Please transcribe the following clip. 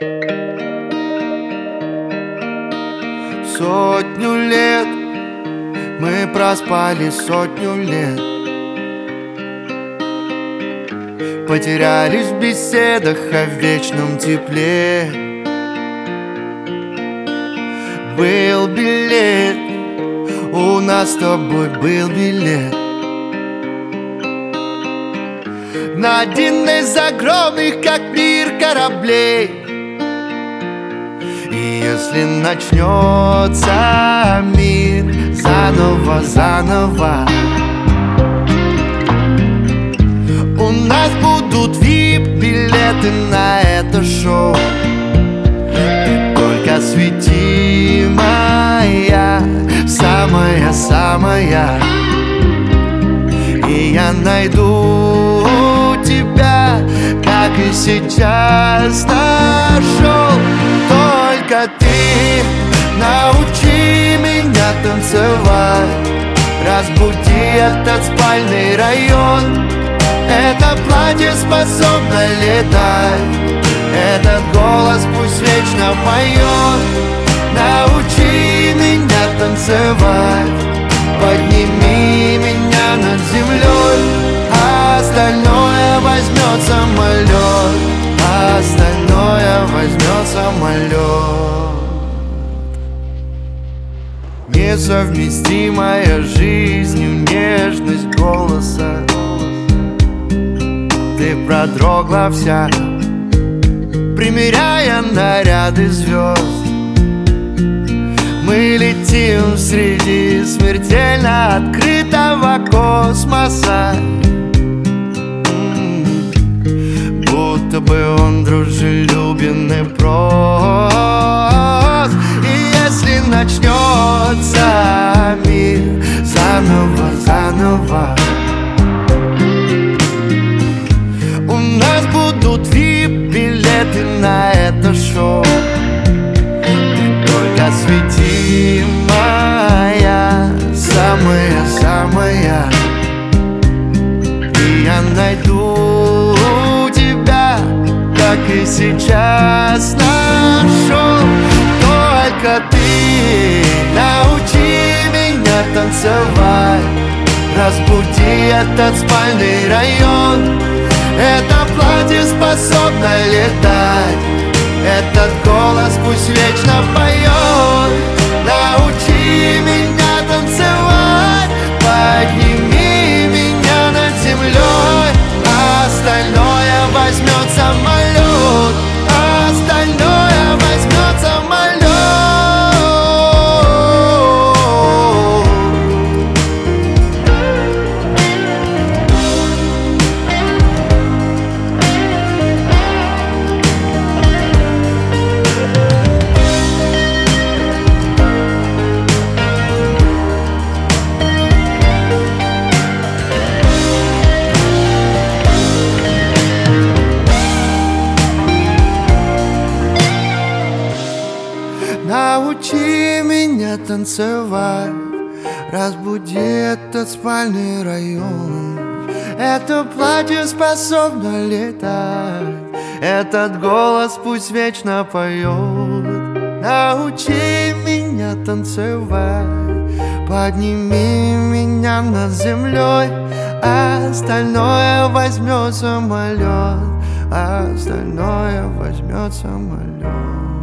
Сотню лет мы проспали, сотню лет потерялись в беседах о вечном тепле. Был билет, у нас с тобой был билет на один из огромных, как мир, кораблей. И если начнется мир заново, заново, у нас будут VIP-билеты на это шоу. Ты только свети, моя самая-самая, и я найду тебя, как и сейчас нашел. Только ты научи меня танцевать, разбуди этот спальный район. Это платье способно летать, этот голос пусть вечно поет. Научи меня танцевать, подними меня над землей, а остальное возьмет самолет, а остальное возьмет самолет. Несовместимая жизнью нежность голоса. Ты продрогла вся, примеряя наряды звезд. Мы летим среди смертельно открытого космоса, будто бы он дружелюбен и прост. И если начнется мир заново, заново, у нас будут VIP-билеты на это шоу. Ты только свети, моя самая-самая, и я найду тебя, как и сейчас нашел. Только ты научи меня танцевать, разбуди этот спальный район. Это платье способно летать, этот голос пусть вечно поет. Научи меня танцевать, подними меня над землей, а остальное возьмет самолет, а остальное возьмет самолет. Научи меня танцевать, разбуди этот спальный район. Это платье способно летать, этот голос пусть вечно поет. Научи меня танцевать, подними меня над землей, а остальное возьмет самолет, а остальное возьмет самолет.